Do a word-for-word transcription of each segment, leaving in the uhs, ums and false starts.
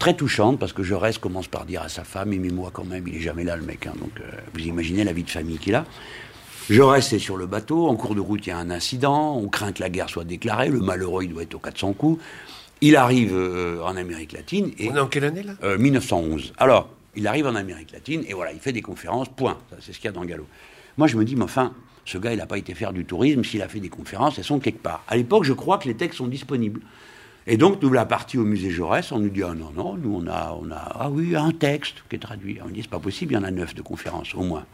très touchante, parce que Jaurès commence par dire à sa femme, aimez-moi quand même, il est jamais là le mec, hein, donc euh, vous imaginez la vie de famille qu'il a. Jaurès est sur le bateau, en cours de route il y a un incident, on craint que la guerre soit déclarée, le malheureux il doit être aux quatre cents coups, il arrive euh, en Amérique latine. Et, on est en quelle année là euh, mille neuf cent onze. Alors, il arrive en Amérique latine, et voilà, il fait des conférences, point, ça, c'est ce qu'il y a dans Gallo. Moi je me dis, mais enfin, ce gars il n'a pas été faire du tourisme, s'il a fait des conférences, elles sont quelque part. À l'époque je crois que les textes sont disponibles. Et donc, nous, la partie au musée Jaurès, on nous dit, ah non, non, nous, on a, on a, ah oui, un texte qui est traduit. On dit, c'est pas possible, il y en a neuf de conférences, au moins.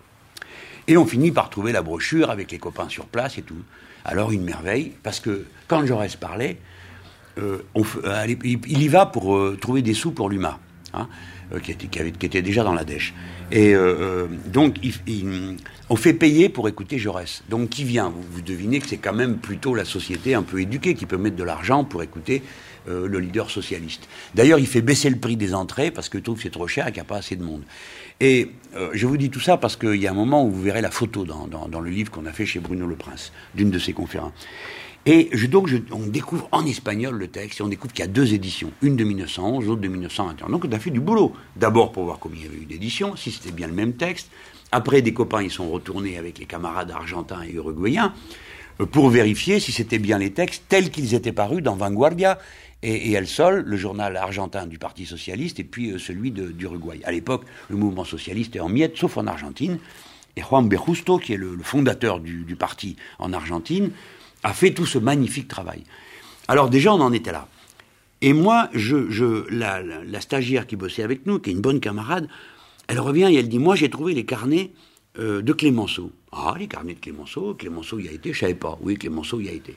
Et on finit par trouver la brochure avec les copains sur place et tout. Alors, une merveille, parce que quand Jaurès parlait, euh, on, euh, il y va pour euh, trouver des sous pour l'U M A, hein, euh, qui, était, qui, avait, qui était déjà dans la dèche. Et euh, euh, donc, il, il, on fait payer pour écouter Jaurès. Donc, qui vient vous, vous devinez que c'est quand même plutôt la société un peu éduquée qui peut mettre de l'argent pour écouter euh, le leader socialiste. D'ailleurs, il fait baisser le prix des entrées parce qu'il trouve que c'est trop cher et qu'il n'y a pas assez de monde. Et euh, je vous dis tout ça parce qu'il y a un moment où vous verrez la photo dans, dans, dans le livre qu'on a fait chez Bruno Le Prince, d'une de ses conférences. Et je, donc, je, on découvre en espagnol le texte, et on découvre qu'il y a deux éditions, une de mille neuf cent onze, l'autre de mille neuf cent vingt et un. Donc, on a fait du boulot. D'abord, pour voir combien il y avait eu d'éditions, si c'était bien le même texte. Après, des copains, ils sont retournés avec les camarades argentins et uruguayens pour vérifier si c'était bien les textes tels qu'ils étaient parus dans Vanguardia et, et El Sol, le journal argentin du Parti socialiste, et puis euh, celui de, d'Uruguay. À l'époque, le mouvement socialiste est en miettes, sauf en Argentine. Et Juan B. Justo, qui est le, le fondateur du, du parti en Argentine, a fait tout ce magnifique travail. Alors déjà, on en était là. Et moi, je, je, la, la, la stagiaire qui bossait avec nous, qui est une bonne camarade, elle revient et elle dit, moi j'ai trouvé les carnets euh, de Clémenceau. Ah, les carnets de Clémenceau, Clémenceau y a été, je savais pas. Oui, Clémenceau y a été.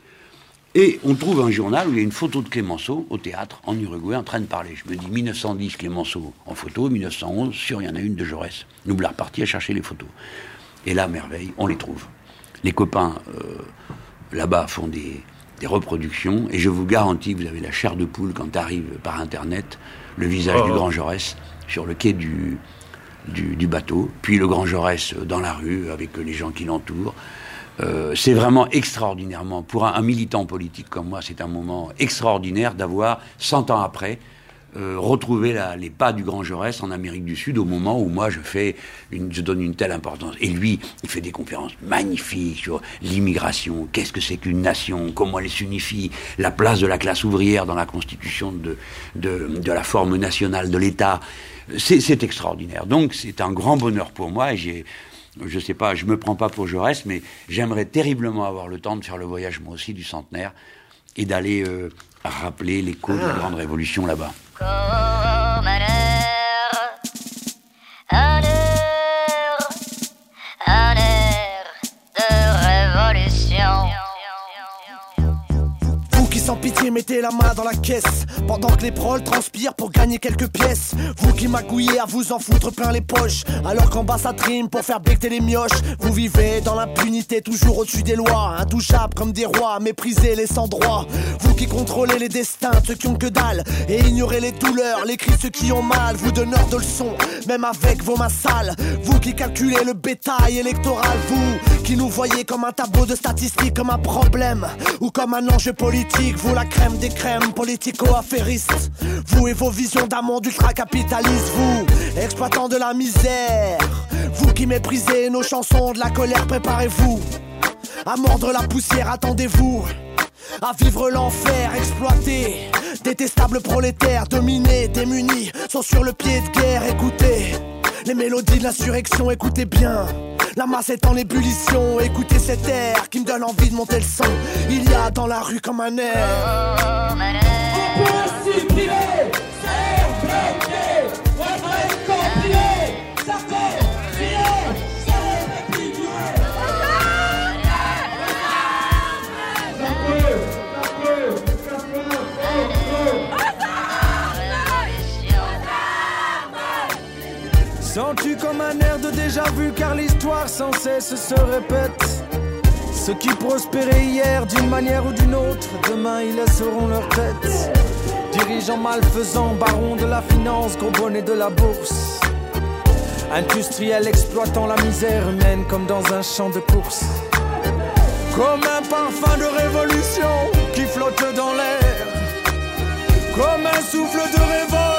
Et on trouve un journal où il y a une photo de Clémenceau au théâtre, en Uruguay, en train de parler. Je me dis, mille neuf cent dix, Clémenceau en photo, mille neuf cent onze, sûr, il y en a une de Jaurès. Nous, la repartis à chercher les photos. Et là, merveille, on les trouve. Les copains... Euh, là-bas font des, des reproductions, et je vous garantis, vous avez la chair de poule quand arrive par Internet le visage oh. du grand Jaurès sur le quai du, du, du bateau, puis le grand Jaurès dans la rue avec les gens qui l'entourent. Euh, c'est vraiment extraordinairement, pour un, un militant politique comme moi, c'est un moment extraordinaire d'avoir, cent ans après, Euh, retrouver la, les pas du grand Jaurès en Amérique du Sud au moment où moi je fais une, je donne une telle importance. Et lui, il fait des conférences magnifiques sur l'immigration, qu'est-ce que c'est qu'une nation, comment elle s'unifie, la place de la classe ouvrière dans la constitution de, de, de la forme nationale de l'État. C'est, c'est extraordinaire. Donc c'est un grand bonheur pour moi et j'ai, je sais pas, je me prends pas pour Jaurès, mais j'aimerais terriblement avoir le temps de faire le voyage moi aussi du centenaire et d'aller euh, rappeler l'écho ah. de la grande révolution là-bas. Comme un air, un air, un air de révolution. Vous qui sans pitié mettez la main dans la caisse, pendant que les proles transpirent pour gagner quelques pièces. Vous qui magouillez à vous en foutre plein les poches, alors qu'en bas ça trime pour faire becter les mioches. Vous vivez dans l'impunité, toujours au-dessus des lois, intouchables comme des rois, méprisés les sans droit. Vous qui contrôlez les destins de ceux qui ont que dalle, et ignorez les douleurs, les cris de ceux qui ont mal. Vous donneurs de leçons, même avec vos mains sales. Vous qui calculez le bétail électoral, vous qui nous voyez comme un tableau de statistiques, comme un problème ou comme un enjeu politique. Vous la crème des crèmes politico-affairistes, vous et vos visions d'un monde ultra-capitaliste. Vous, exploitant de la misère, vous qui méprisez nos chansons de la colère, préparez-vous à mordre la poussière, attendez-vous à vivre l'enfer, exploité. Détestables prolétaires, dominés, démunis, sont sur le pied de guerre. Écoutez les mélodies de l'insurrection, écoutez bien. La masse est en ébullition, écoutez cet air qui me donne envie de monter le son. Il y a dans la rue comme un air. On peut supprimer, c'est bloqué, faudrait compiler, ça fait filer, c'est répliquer. Ça peut, ça peut, ça peut, Sens-tu comme un air de déjà vu, car l'histoire sans cesse se répète. Ceux qui prospéraient hier d'une manière ou d'une autre, demain ils laisseront leur tête. Dirigeants malfaisants, barons de la finance, gros bonnets de la bourse. Industriels exploitant la misère humaine comme dans un champ de course. Comme un parfum de révolution qui flotte dans l'air. Comme un souffle de révolte